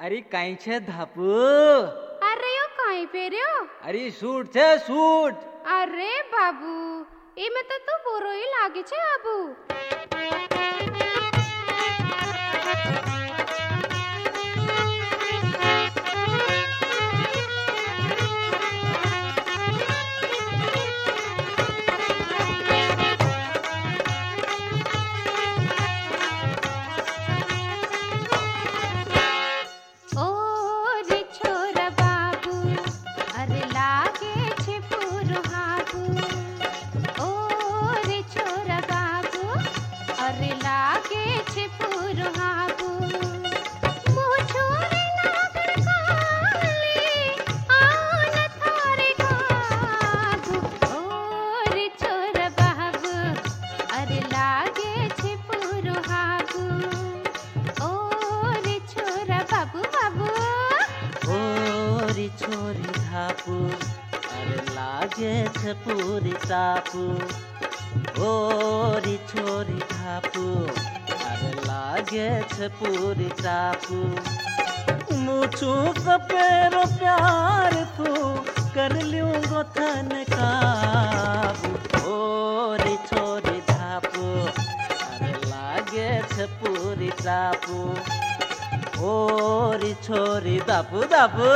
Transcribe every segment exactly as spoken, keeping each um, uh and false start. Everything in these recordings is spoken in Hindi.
अरे कहीं छे धापू? अरे यो कहीं पे रहो? अरे सूट छे सूट। अरे बाबू इमे तो तू बुरो ही लागे छे आबू। छोरी धापू अरे लागे छे पूरी टापू। ओरी छोरी धापू अरे लागे छे पूरी टापू। मुझू सपेरो प्यार तू कर लूं गोथन काबू। ओरी छोरी धापू अरे लागे छे पूरी टापू। ओरी छोरी दापू दापू।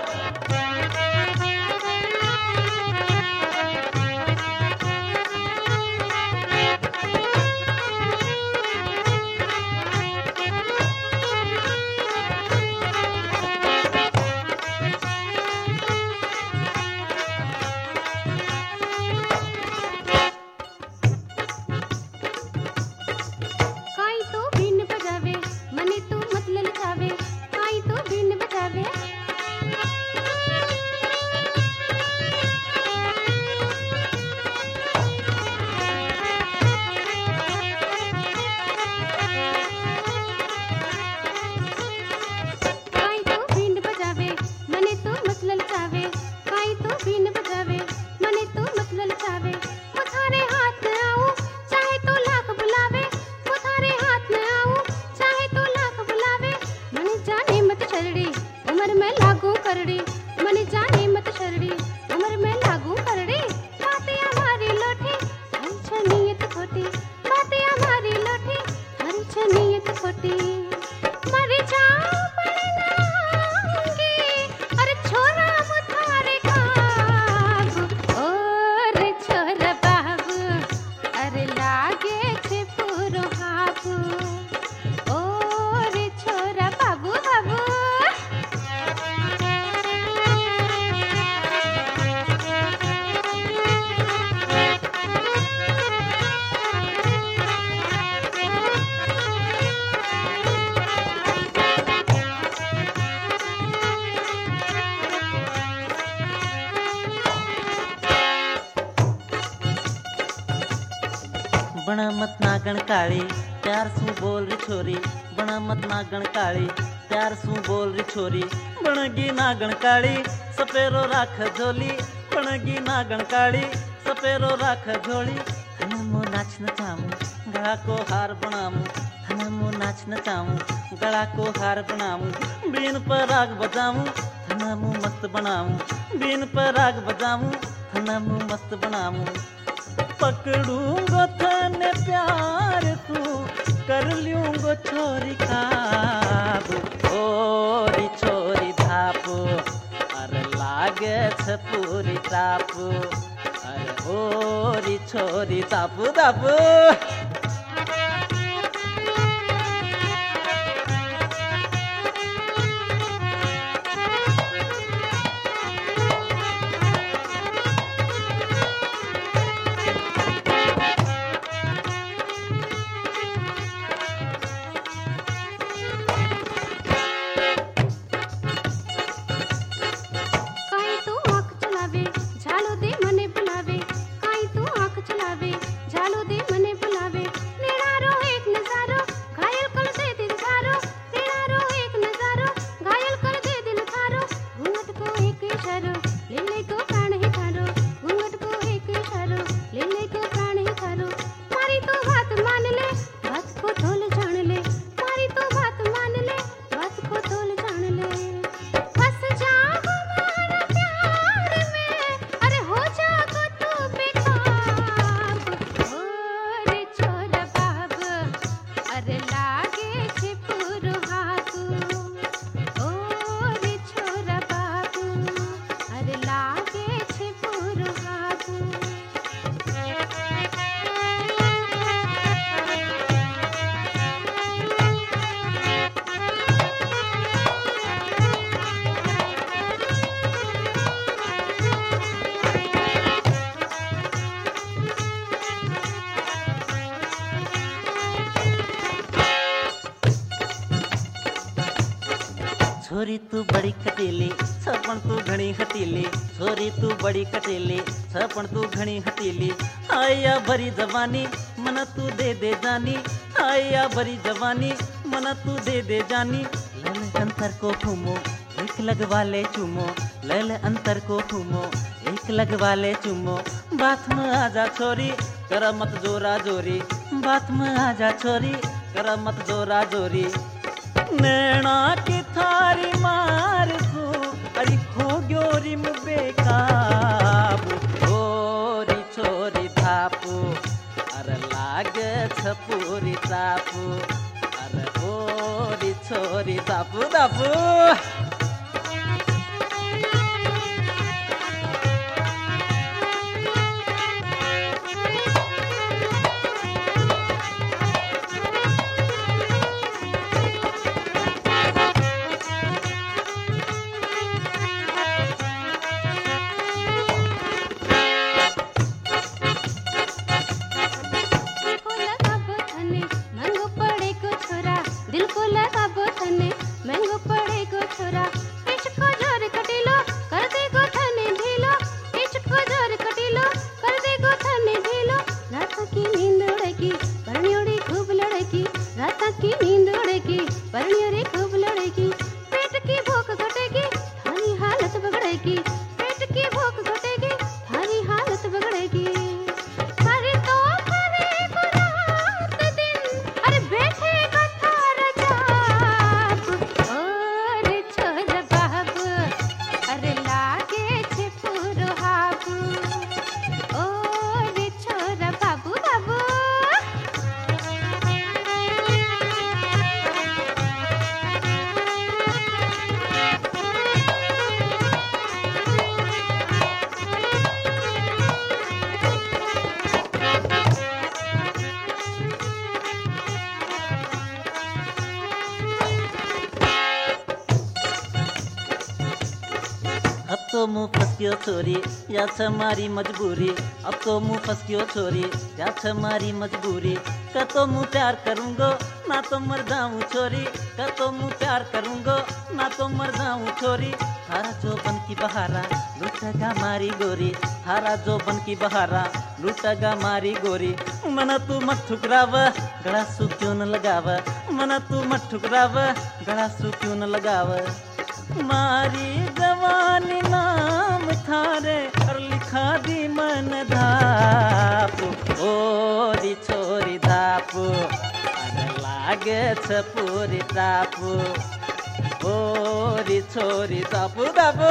बना मत नागण काली प्यार सू बोल री छोरी। बना मत नागण काली प्यार सू बोल री छोरी। बनगी नागण काली सपेरो राख झोली। बनगी नागण काली सपेरो राख झोली। हने मो नाच नचाऊं गला को हार बनाऊं। हने मो नाच नचाऊं गला को हार बनाऊं। बीन पर राग बजाऊं हने मो मस्त बनाऊं। बीन पर राग बजाऊं हने मो मस्त बनाऊं। पकड़ूंगो थने प्यार तू कर लूंगो छोरी काबू। ओरी छोरी धापू अरे लागे छे पूरी टापू। अरे ओरी छोरी दापू दापू। झालो दे मने बुलावे छोरी तू बड़ी कटीली सपन तू घणी हटीली छोरी तू बड़ी कटीली सपन तू घणी हटीली आया भरी जवानी मन तू दे दे जानी आया भरी जवानी मन तू दे दे जानी लल अंतर को घूमो एक लगवा ले चूमो लल अंतर को घूमो एक लगवा ले चूमो बात में आजा छोरी कर मत जोरा जोरी बात में आजा छोरी कर मत जोरा जोरी नैना की थारी मार सू अरे खो ग्योरी मु बेकाबू छोरी छोरी थापू अरे लागे छपूरी तापू अरे ओरी छोरी तापू तापू महंगो पड़े को छोरा इश्को जोर कटीलो कर दे गो थने ढीलो इश्को जोर कटीलो कर दे गो थने ढीलो रात की नींद उड़ेगी परनियोड़ी खूब लड़ेगी रात की नींद उड़ेगी परनियोड़ी खूब लड़ेगी पेट की भूख घटेगी थारी हालत बिगड़ेगी पेट की भूख घटेगी थारी हालत बिगड़ेगी करे तो करे को रात दिन अरे बैठे को थारा जाप ओरे छोरा बाबू अरे लागे छे पूरो हाबू ओरे छोरा बाबू बाबू अब तो मुँह फंस गयो छोरी या छ मारी मजबूरी अब तो मुँह फंस गयो छोरी या छ मारी मजबूरी का तो मुँह प्यार करूँगो ना तो मर जाऊँ छोरी का तो मुँह प्यार करूँगो ना तो मर जाऊँ छोरी थारा जो बन की बहारा लुटेगा मारी गोरी थारा जो बन की बहारा लुटेगा मारी गोरी मना तू मत ठुकराव गला सु क्यों न लगाव मना तू मत ठुकराव गला सु क्यों न लगाव मारी जवानी नाम थारे और लिखा दी मन धापू ओरी छोरी धापू अरे लागे छपूरी तापू ओरी छोरी तापू तापू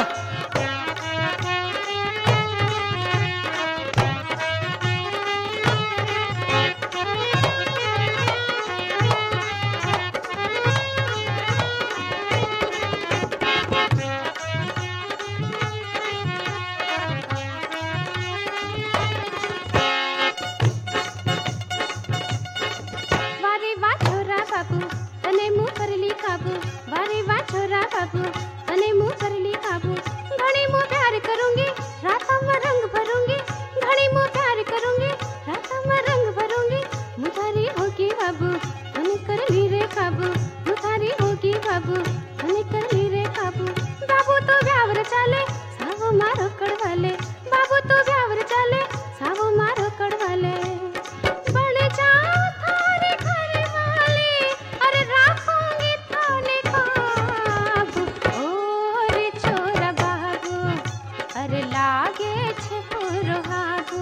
वारे वा छोरा बाबू तने मुँह करली काबू वारे वा छोरा बाबू तने मुँह करली काबू घणी मुँह प्यार करूंगी रातों में रंग भरूंगी घणी मुँह प्यार करूंगी रातों में रंग भरूंगी मुतारी होगी बाबू तने करली रे काबू मुतारी होगी बाबू तने करली रे काबू बाबू तो ब्यावर चाले सावो मारो कड़वाले बाबू तो ब्यावर चाले सावो मारो कड़वाले बन जाओ थारे घर वाले अरे राखूंगी थाने काबू ओरे छोरा बाबू अरे लागे छे पूरो हाबू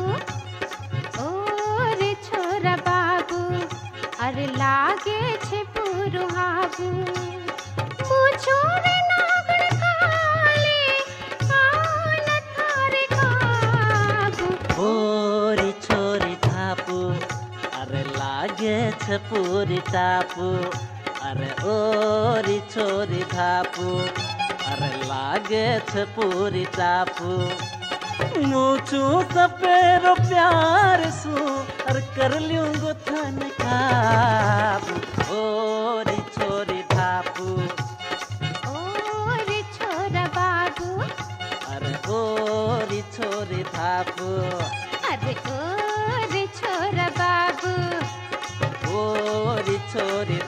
ओरे छोरा बाबू अरे लागे छे पूरो हाबू मुझो रे नागण काले आन थारे काबू ओरी छोरी थापू अरे लागे छपूरी तापू अरे ओरी छोरी थापू अरे लागे छपूरी तापू मुझू सपेरो प्यार सू और कर लूंगो थन काबू ओरी छोरी थापू ओरे छोरा बाबू अरे ओरी छोरी थापू अरे ओरे छोरा बाबू ओरी छोरी